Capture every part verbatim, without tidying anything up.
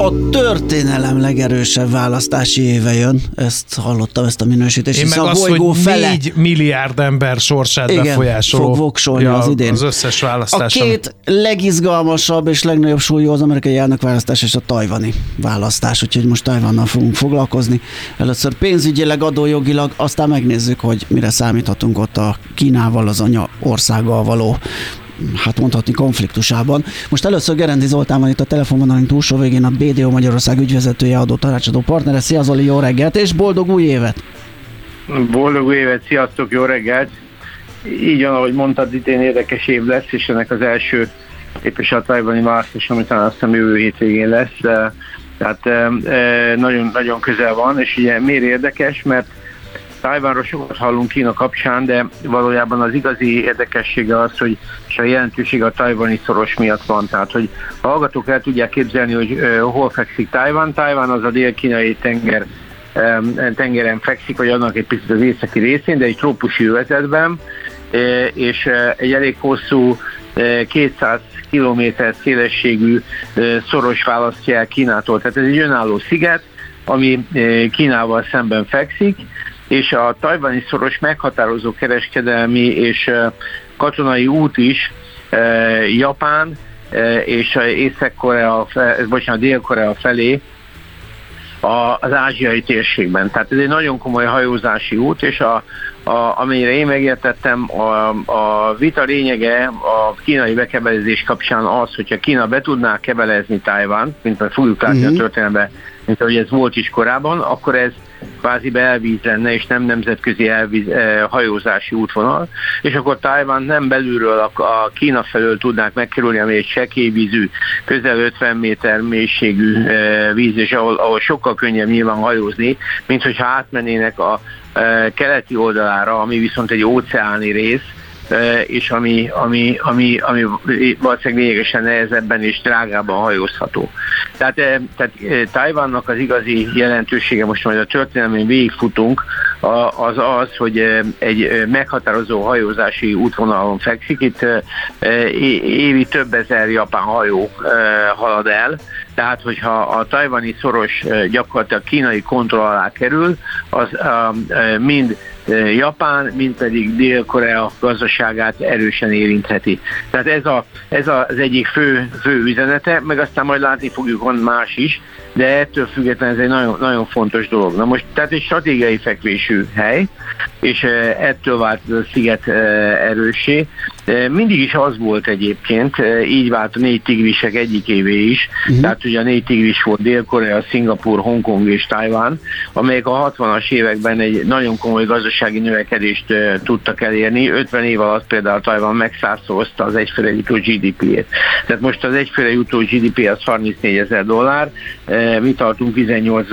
A történelem legerősebb választási éve jön, ezt hallottam, ezt a minősítést. Én meg a azt, hogy fele... négy milliárd ember sorsát igen, befolyásoló fog voksolni ja, az idén. Az összes választáson. A két legizgalmasabb és legnagyobb súlyú az amerikai elnökválasztás és a tajvani választás, úgyhogy most Tajvannal fogunk foglalkozni. Először pénzügyileg, adójogilag, aztán megnézzük, hogy mire számíthatunk ott a Kínával, az anya országgal való, hát mondhatni, konfliktusában. Most először Gerendi Zoltán van itt a telefonvonalunk túlsó végén, a bé dé o Magyarország ügyvezetője, adó tanácsadó partnere. Szia Zoli, jó reggelt, és boldog új évet! Boldog új évet, sziasztok, jó reggelt! Így van, ahogy mondtad, idén érdekes év lesz, és ennek az első éppes a tajvani választás, ami talán azt hiszem jövő hétvégén lesz. Tehát nagyon, nagyon közel van, és ugye miért érdekes, mert Tajvanról sokat hallunk Kína kapcsán, de valójában az igazi érdekessége az, hogy és a jelentősége a tajvani szoros miatt van. Tehát, hogy a hallgatók el tudják képzelni, hogy uh, hol fekszik Tajvan. Tajvan az a dél-kínai tenger, um, tengeren fekszik, vagy annak egy picit az északi részén, de egy trópusi övezetben, uh, és uh, egy elég hosszú uh, kétszáz kilométer szélességű uh, szoros választja el Kínától. Tehát ez egy önálló sziget, ami uh, Kínával szemben fekszik, és a tajvani szoros meghatározó kereskedelmi és katonai út is Japán és Észak-Korea, bocsánat, Dél-Korea felé az ázsiai térségben. Tehát ez egy nagyon komoly hajózási út, és a, a, amennyire én megértettem, a, a vita lényege a kínai bekebelezés kapcsán az, hogyha Kína be tudná kebelezni Tajvant, mint meg fogjuk látni uh-huh. a történelemben, mint ahogy ez volt is korábban, akkor ez kvázi belvíz lenne, és nem nemzetközi elvíz, eh, hajózási útvonal, és akkor Tajvan nem belülről a, a Kína felől tudnák megkerülni, ami egy sekélyvízű, közel ötven méter mélységű eh, víz, és ahol, ahol sokkal könnyebb nyilván hajózni, mint hogyha átmennének a eh, keleti oldalára, ami viszont egy óceáni rész, és ami, ami, ami, ami valószínűleg lényegesen nehezebben és drágábban hajózható. Tehát, tehát Tajvannak az igazi jelentősége, most majd a történelmén végigfutunk, az az, hogy egy meghatározó hajózási útvonalon fekszik. Itt évi több ezer japán hajó halad el, tehát hogyha a tajvani szoros gyakorlatilag kínai kontroll alá kerül, az mind Japán, mind pedig Dél-Korea gazdaságát erősen érintheti. Tehát ez, a, ez az egyik fő, fő üzenete, meg aztán majd látni fogjuk, van más is, de ettől függetlenül ez egy nagyon, nagyon fontos dolog. Na most, tehát egy stratégiai fekvésű hely, és ettől vált a sziget erőssé. Mindig is az volt egyébként, így vált a négy tigrisek egyikévé is, uh-huh. tehát ugye a négy tigris volt Dél-Korea, Szingapúr, Hongkong és Tajvan, amelyek a hatvanas években egy nagyon komoly gazdasági növekedést tudtak elérni. ötven év alatt például Tajvan megszázszorozta az egyfőre jutó gé dé pé-ét. Tehát most az egyfőre jutó gé dé pé az harmincnégyezer dollár, mi tartunk tizennyolc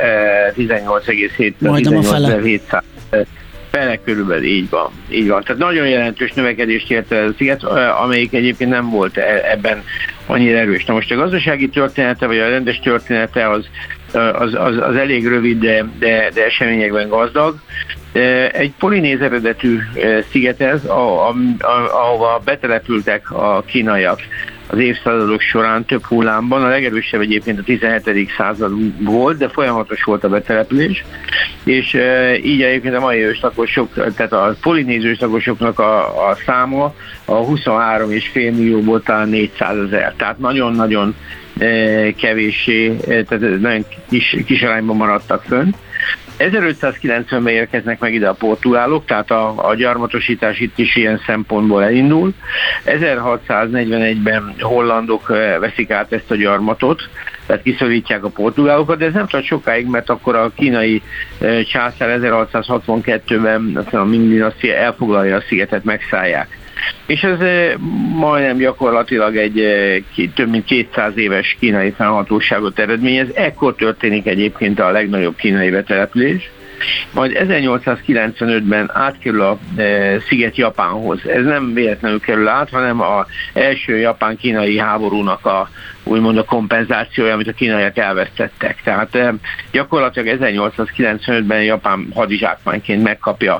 egész hétszáz fele körülbelül, így van, így van. Tehát nagyon jelentős növekedést ért el a sziget, amelyik egyébként nem volt ebben annyira erős. Na most a gazdasági története, vagy a rendes története az, az, az, az elég rövid, de, de, de eseményekben gazdag. Egy polinéz eredetű sziget ez, ahova betelepültek a kínaiak az évszázadok során több hullámban. A legerősebb egyébként a tizenhetedik század volt, de folyamatos volt a betelepülés, és e, így egyébként a mai őslakosok, tehát a polinéz őslakosoknak a, a száma a huszonhárom egész öt millióból talán négyszázezer, tehát nagyon-nagyon e, kevéssé, e, tehát nagyon kis, kis arányban maradtak fönn. ezerötszázkilencvenben érkeznek meg ide a portugálok, tehát a, a gyarmatosítás itt is ilyen szempontból elindul. ezerhatszáznegyvenegyben hollandok veszik át ezt a gyarmatot, tehát kiszorítják a portugálokat, de ez nem tart sokáig, mert akkor a kínai császár ezerhatszázhatvankettőben a Ming dinasztia elfoglalja a szigetet, megszállják. És ez majdnem gyakorlatilag egy több mint kétszáz éves kínai fennhatóságot eredményez. Ekkor történik egyébként a legnagyobb kínai betelepülés. Majd ezernyolcszázkilencvenötben átkerül a sziget Japánhoz. Ez nem véletlenül kerül át, hanem az első japán-kínai háborúnak a, úgymond a kompenzációja, amit a kínaiak elvesztettek. Tehát gyakorlatilag ezernyolcszázkilencvenötben Japán hadizsákmányként megkapja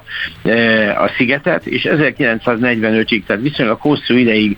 a szigetet, és ezerkilencszáznegyvenötig, tehát viszonylag hosszú ideig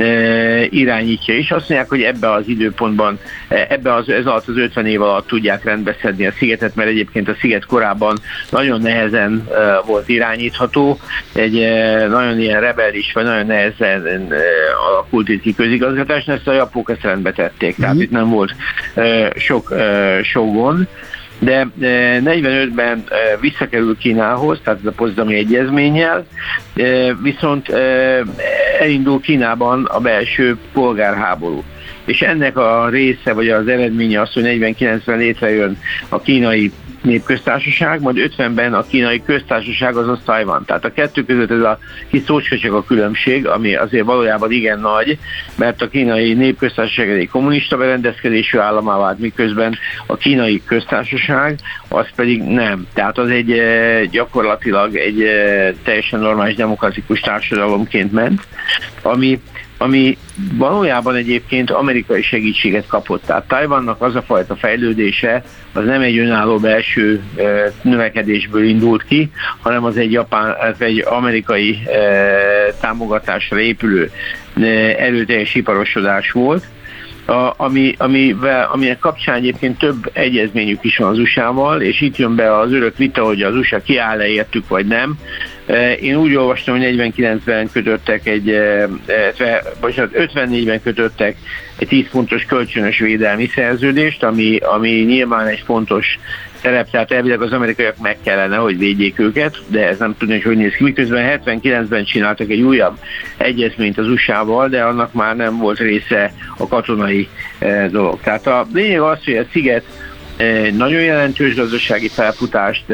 irányítja, és azt mondják, hogy ebbe az időpontban, ebbe az, ez alatt az ötven év alatt tudják rendbeszedni a szigetet, mert egyébként a sziget korábban nagyon nehezen volt irányítható, egy nagyon ilyen rebelis, vagy nagyon nehezen alakult itt ki közigazgatás, ezt a japók ezt rendbe tették, tehát mm. itt nem volt sok, sok gond. De negyvenötben visszakerül Kínához, tehát ez a Potsdami egyezménnyel, viszont elindul Kínában a belső polgárháború. És ennek a része, vagy az eredménye az, hogy negyvenkilencben létrejön a kínai népköztársaság, majd ötvenben a kínai köztársaság, azaz Tajvan. Tehát a kettő között ez a kis szócska csak a különbség, ami azért valójában igen nagy, mert a kínai népköztársaság egy kommunista berendezkedésű államá vált, miközben a kínai köztársaság az pedig nem. Tehát az egy gyakorlatilag egy teljesen normális demokratikus társadalomként ment, ami ami valójában egyébként amerikai segítséget kapott. Tehát Tajvannak az a fajta fejlődése, az nem egy önálló belső e, növekedésből indult ki, hanem az egy, japán, ez egy amerikai e, támogatásra épülő e, erőteljes iparosodás volt, a, ami, amivel, aminek kapcsán egyébként több egyezményük is van az u es á-val, és itt jön be az örök vita, hogy az u es á kiáll-e értük, vagy nem. Én úgy olvastam, hogy negyvenkilencben kötöttek egy, bocsánat, ötvennégyben kötöttek egy tíz pontos kölcsönös védelmi szerződést, ami, ami nyilván egy fontos szerep, tehát elvileg az amerikaiak meg kellene, hogy védjék őket, de ez nem tudni, hogy hogy néz ki. Miközben hetvenkilencben csináltak egy újabb egyezményt az u es á-val, de annak már nem volt része a katonai dolog. Tehát a lényeg az, hogy a sziget nagyon jelentős gazdasági felfutást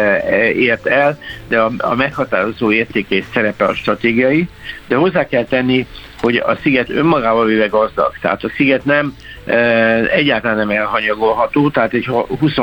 ért el, de a, a meghatározó értéke és szerepe a stratégiai, de hozzá kell tenni, hogy a sziget önmagával véve gazdag, tehát a sziget nem egyáltalán nem elhanyagolható, tehát egy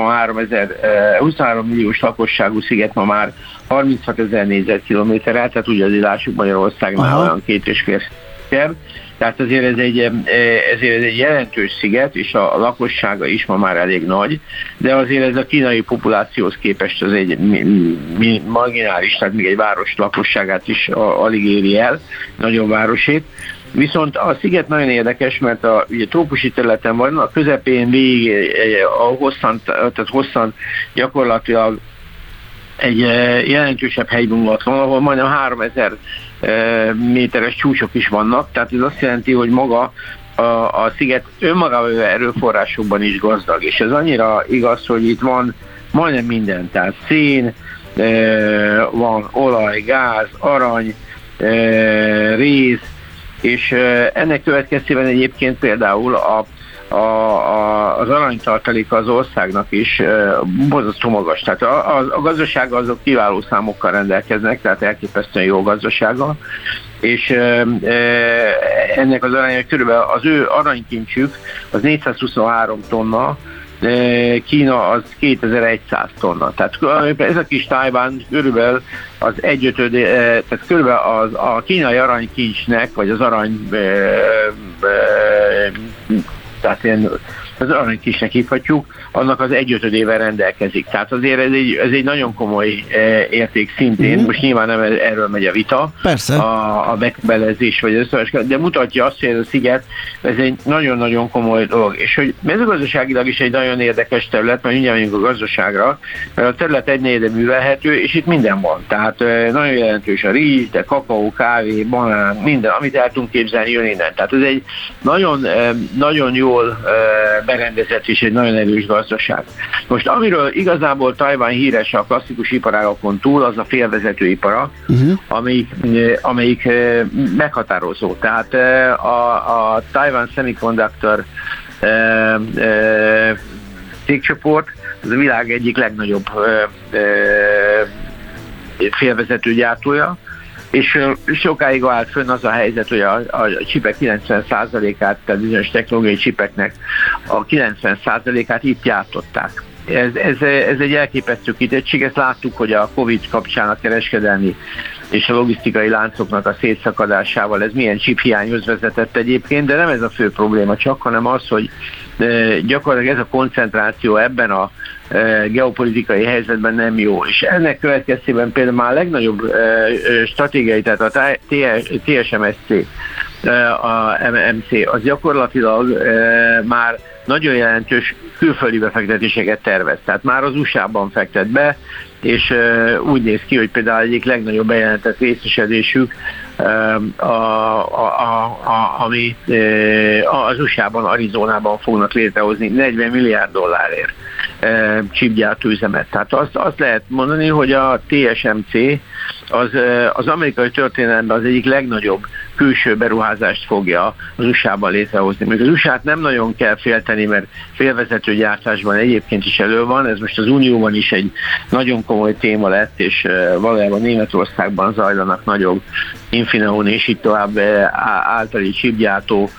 huszonhárom milliós lakosságú sziget ma már harminchat ezer négyzetkilométerrel, tehát ugye azért lássuk Magyarországnál olyan két és fél szer. Tehát azért ez egy, ezért ez egy jelentős sziget, és a, a lakossága is ma már elég nagy, de azért ez a kínai populációhoz képest az egy mi, mi, marginális, tehát még egy város lakosságát is a, alig éri el, nagyon városét. Viszont a sziget nagyon érdekes, mert a ugye, trópusi területen van, a közepén végig a hosszan, tehát hosszan gyakorlatilag egy jelentősebb hegyvonulat van, ahol majdnem háromezer méteres csúcsok is vannak, tehát ez azt jelenti, hogy maga a, a sziget önmagában erőforrásokban is gazdag, és ez annyira igaz, hogy itt van majdnem minden, tehát szén, van olaj, gáz, arany, réz, és ennek következtében egyébként például a A, a, az aranytartaléka az országnak is e, borzasztó magas. Tehát a, a, a gazdasága azok kiváló számokkal rendelkeznek, tehát elképesztően jó gazdasága, és e, e, ennek az aránya körülbelül az ő aranykincsük az négyszázhuszonhárom tonna, e, Kína az kétezer-száz tonna. Tehát ez a kis Tajvan körülbelül az egyötöd, e, tehát körülbelül az, a kínai aranykincsnek, vagy az arany e, e, tehát ilyen, az aranykisnek hívhatjuk, annak az egyötödével rendelkezik. Tehát azért ez egy, ez egy nagyon komoly e, érték szintén, uh-huh. Most nyilván nem erről megy a vita, Persze. a, a bekebelezés vagy az, de mutatja azt, hogy ez a sziget, ez egy nagyon-nagyon komoly dolog. És hogy mezőgazdaságilag is egy nagyon érdekes terület, mert mindjárt megyünk a gazdaságra, mert a terület egynegyede művelhető, és itt minden van. Tehát e, nagyon jelentős a rizs, de kakaó, kávé, banán, minden, amit el tudunk képzelni, jön innen. Tehát ez egy nagyon, e, nagyon jól e, berendezett és egy nagyon erős gazdaság. Most amiről igazából Tajvan híres a klasszikus iparágakon túl, az a félvezetőipara, uh-huh. amelyik, amelyik meghatározó. Tehát a, a Taiwan Semiconductor cégcsoport az a világ egyik legnagyobb félvezető gyártója, és sokáig állt fönn az a helyzet, hogy a, a csipek kilencven százalékát, tehát bizonyos technológiai csipeknek a kilencven százalékát itt gyártották. Ez, ez, ez egy elképesztő kitettség, ezt láttuk, hogy a Covid kapcsán a kereskedelmi és a logisztikai láncoknak a szétszakadásával ez milyen chiphiányhoz vezetett egyébként, de nem ez a fő probléma csak, hanem az, hogy gyakorlatilag ez a koncentráció ebben a geopolitikai helyzetben nem jó. És ennek következtében például már a legnagyobb stratégiai, tehát a té es em es cé, a em cé, az gyakorlatilag már nagyon jelentős külföldi befektetéseket tervez. Tehát már az u es á-ban fektet be, és úgy néz ki, hogy például egyik legnagyobb bejelentett részesedésük, a, a, a, a, ami az u es á-ban, Arizonában fognak létrehozni negyven milliárd dollárért chipgyártó üzemet. Tehát azt, azt lehet mondani, hogy a té es em cé az, az amerikai történelemben az egyik legnagyobb külső beruházást fogja az u es á-ban létrehozni. Még az u es á-t nem nagyon kell félteni, mert félvezető gyártásban egyébként is elő van, ez most az Unióban is egy nagyon komoly téma lett, és valójában Németországban zajlanak nagyobb Infineon és itt tovább általi chipgyártó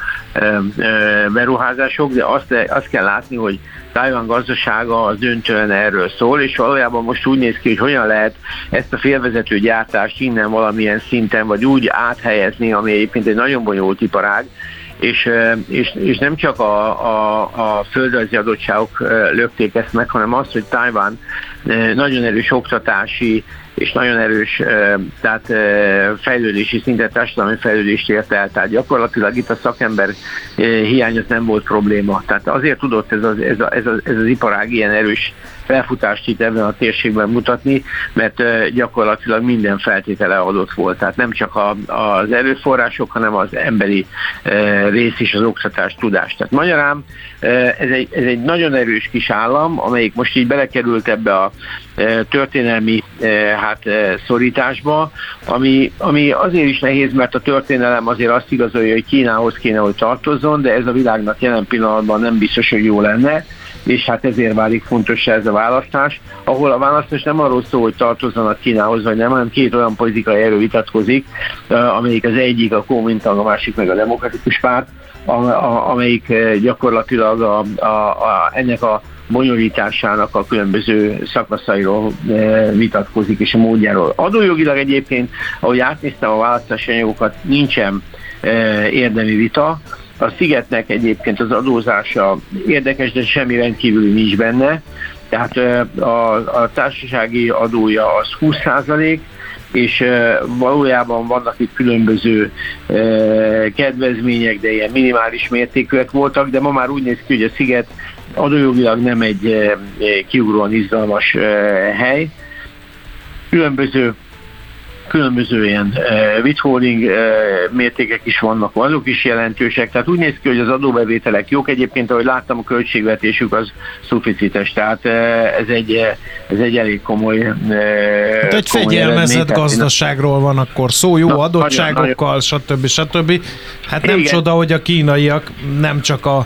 beruházások, de azt, azt kell látni, hogy Tajvan gazdasága az döntően erről szól, és valójában most úgy néz ki, hogy hogyan lehet ezt a félvezető gyártást innen valamilyen szinten, vagy úgy áthelyezni, ami egyébként egy nagyon bonyolult iparág, és, és, és nem csak a, a, a földrajzi adottságok lökték ezt meg, hanem az, hogy Tajvan nagyon erős oktatási és nagyon erős tehát fejlődési szintet, társadalmi fejlődést ért el. Tehát gyakorlatilag itt a szakember hiány az nem volt probléma. Tehát azért tudott ez az, ez, a, ez, az, ez az iparág ilyen erős felfutást itt ebben a térségben mutatni, mert gyakorlatilag minden feltétele adott volt. Tehát nem csak a, az erőforrások, hanem az emberi rész is, az oktatás, tudás. Tehát magyarán ez egy, ez egy nagyon erős kis állam, amelyik most így belekerült ebbe a történelmi hát, szorításba, ami, ami azért is nehéz, mert a történelem azért azt igazolja, hogy Kínához kéne, hogy tartozzon, de ez a világnak jelen pillanatban nem biztos, hogy jó lenne, és hát ezért válik fontos ez a választás, ahol a választás nem arról szól, hogy tartozzanak Kínához, vagy nem, hanem két olyan politikai erő vitatkozik, amelyik az egyik a Kuomintang, a másik meg a Demokratikus Párt, amelyik gyakorlatilag a, a, a, ennek a bonyolításának a különböző szakaszairól vitatkozik, és a módjáról. Adójogilag egyébként, ahogy átnéztem a választási anyagokat, nincsen érdemi vita. A Szigetnek egyébként az adózása érdekes, de semmi rendkívüli nincs benne. Tehát a, a társasági adója az húsz százalék, és valójában vannak itt különböző kedvezmények, de ilyen minimális mértékűek voltak, de ma már úgy néz ki, hogy a Sziget adójogilag nem egy kiugróan izgalmas hely. Különböző Különböző ilyen uh, withholding uh, mértékek is vannak, azok is jelentősek, tehát úgy néz ki, hogy az adóbevételek jók, egyébként ahogy láttam, a költségvetésük az szuficites, tehát uh, ez, egy, ez egy elég komoly uh, hát egy fegyelmezett gazdaságról van akkor szó, jó na, adottságokkal, nagyon, stb. stb. Hát nem igen. Csoda, hogy a kínaiak nem csak a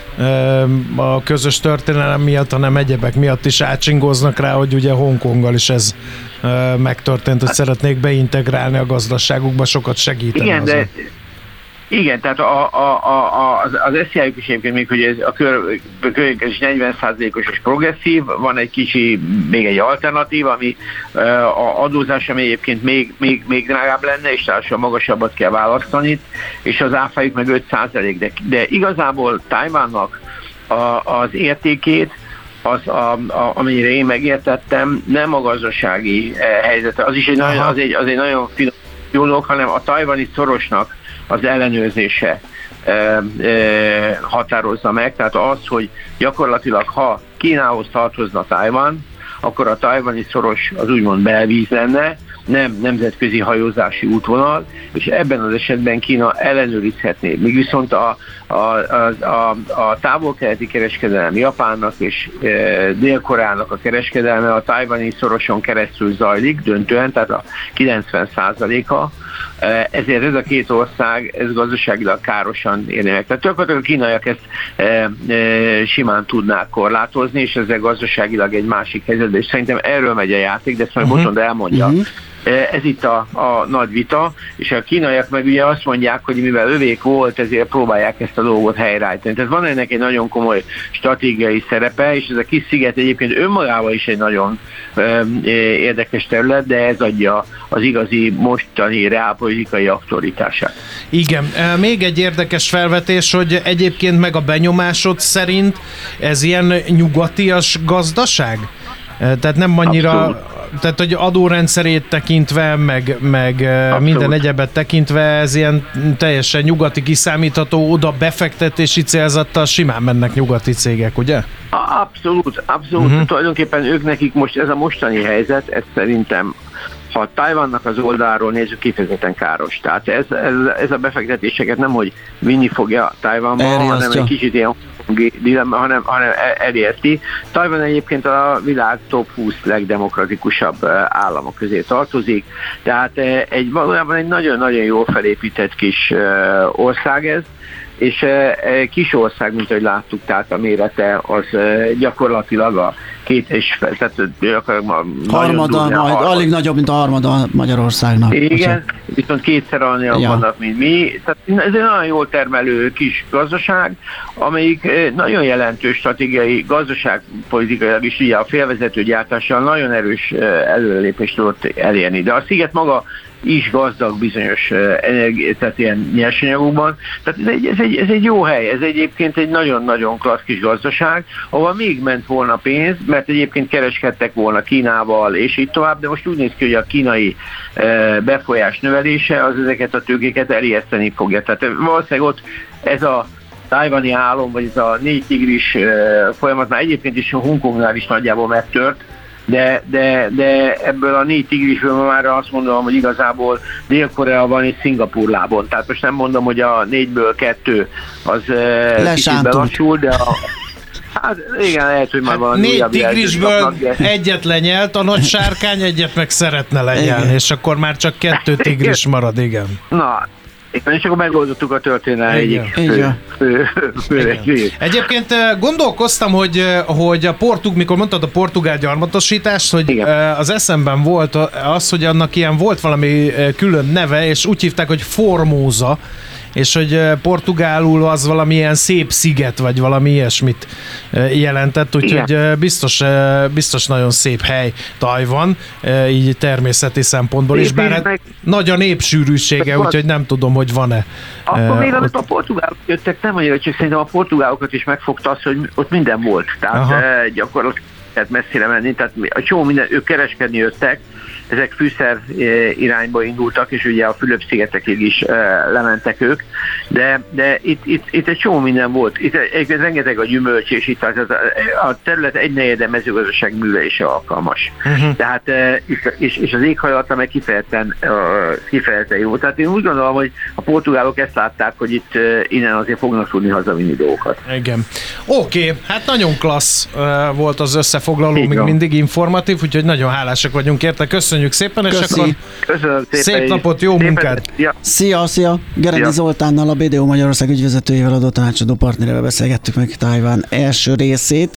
a közös történelem miatt, hanem egyebek miatt is átsingóznak rá, hogy ugye Hongkonggal is ez megtörtént, hogy szeretnék beintegrálni a gazdaságukba, sokat segíteni. Igen, azon. de igen, tehát a, a, a, az, az es zé i-juk is egyébként még, hogy ez a kör, kör negyven százalékos és progresszív, van egy kicsi, még egy alternatív, ami a adózás, ami egyébként még, még, még drágább lenne, és társadalmi magasabbat kell választani, és az áfájuk meg öt százalék, de, de igazából Tajvannak a, az értékét, az, a, a, amennyire én megértettem, nem a gazdasági helyzete, az is egy nagyon, az egy, az egy nagyon finom dolog, hanem a tajvani szorosnak az ellenőrzése e, e, határozza meg, tehát az, hogy gyakorlatilag ha Kínához tartozna Tajvan, akkor a tajvani szoros az úgymond belvíz lenne, nem nemzetközi hajózási útvonal, és ebben az esetben Kína ellenőrizhetné. Míg viszont a, a, a, a, a távol-keleti kereskedelem Japánnak és e, Dél-Koreának a kereskedelme a tajvani szoroson keresztül zajlik döntően, tehát a kilencven százaléka, ezért ez a két ország ez gazdaságilag károsan érni meg. Tehát gyakorlatilag a kínaiak ezt e, e, simán tudnák korlátozni, és ezzel gazdaságilag egy másik helyzetben területre, és szerintem erről megy a játék, de ezt majd uh-huh. Botond elmondja. Uh-huh. Ez itt a, a nagy vita, és a kínaiak meg ugye azt mondják, hogy mivel övék volt, ezért próbálják ezt a dolgot helyreállítani. Tehát van ennek egy nagyon komoly stratégiai szerepe, és ez a kis sziget egyébként önmagában is egy nagyon ö, érdekes terület, de ez adja az igazi mostani reálpolitikai aktualitását. Igen, még egy érdekes felvetés, hogy egyébként meg a benyomásod szerint ez ilyen nyugatias gazdaság? Tehát nem annyira, abszolút. Tehát hogy adórendszerét tekintve, meg, meg minden egyebet tekintve, ez ilyen teljesen nyugati kiszámítható, oda befektetési célzattal simán mennek nyugati cégek, ugye? Abszolút, abszolút. Uh-huh. Tulajdonképpen ők nekik most ez a mostani helyzet, ez szerintem, ha Tajvannak az oldalról nézzük, kifejezetten káros. Tehát ez, ez, ez a befektetéseket nem, hogy vinni fogja Tajvanba, hanem egy kicsit ilyen dilemma, hanem, hanem elérti. Tajvan egyébként a világ top húsz legdemokratikusabb államok közé tartozik, tehát egy, valójában egy nagyon-nagyon jól felépített kis ország ez, és kis ország, mint ahogy láttuk, tehát a mérete az gyakorlatilag a két és fel, tehát harmada, majd harmad. Alig nagyobb, mint a harmada Magyarországnak. Igen, viszont kétszer annyian ja. vannak, mint mi. Tehát ez egy nagyon jól termelő kis gazdaság, amelyik nagyon jelentős stratégiai, gazdaságpolitikailag is ugye a félvezető gyártással nagyon erős előrelépést tudott elérni. De a sziget maga is gazdag bizonyos energi- tehát ilyen nyersanyagokban. Tehát ez egy, ez, egy, ez egy jó hely, ez egyébként egy nagyon-nagyon klassz kis gazdaság, ahol még ment volna pénz, mert egyébként kereskedtek volna Kínával, és így tovább, de most úgy néz ki, hogy a kínai befolyás növelése az ezeket a tőkéket elijeszteni fogja. Tehát valószínűleg ott ez a tajvani álom, vagy ez a négy tigris folyamat már egyébként is a Hongkongnál is nagyjából megtört, De, de, de ebből a négy tigrisből már azt mondom, hogy igazából Dél-Korea van és Szingapúr lábon. Tehát most nem mondom, hogy a négyből kettő az kicsit belassul, de a, hát igen, lehet, hogy már van. Négy tigrisből egyet lenyelt, a nagy sárkány egyet meg szeretne lenyelni, és akkor már csak kettő tigris marad, igen. Na, és akkor megoldottuk a történelem egyik fő, fő, fő, fő Egyébként gondolkoztam, hogy, hogy a portug, mikor mondtad a portugál gyarmatosítást, hogy igen. az eszemben volt az, hogy annak ilyen volt valami külön neve, és úgy hívták, hogy Formosa, és hogy portugálul az valamilyen szép sziget, vagy valami ilyesmit jelentett, úgyhogy biztos, biztos nagyon szép hely Tajvan, így természeti szempontból is, bár hát nagy a népsűrűsége, úgyhogy nem tudom, hogy van-e. Akkor még ott a portugálok jöttek, nem annyira, csak szerintem a portugálokat is megfogta az, hogy ott minden volt, tehát aha. gyakorlatilag lehet messzire menni, tehát a csomó minden, ők kereskedni jöttek, ezek fűszer irányba indultak, és ugye a Fülöp-szigetekig is lementek ők, de, de itt, itt, itt egy csomó minden volt. Itt egyébként rengeteg a gyümölcs, és itt az, a terület egynegyede mezőgazdaság művelése alkalmas. Uh-huh. Tehát, és, és az éghajlata meg kifejezetten, kifejezetten jó. Tehát én úgy gondolom, hogy a portugálok ezt látták, hogy itt innen azért fognak tudni hazavinni dolgokat. Igen. Oké, okay, hát nagyon klassz volt az összefoglaló, még mindig informatív, úgyhogy nagyon hálásak vagyunk érte. Köszönjük szépen, és Köszi. akkor Köszönöm szépen. Szép napot, jó szépen munkát! Ja. Szia, szia! Geredi Zoltánnal, a bé dé o Magyarország ügyvezetőjével, adó tanácsadó partnerével beszélgettük meg Tajvan első részét.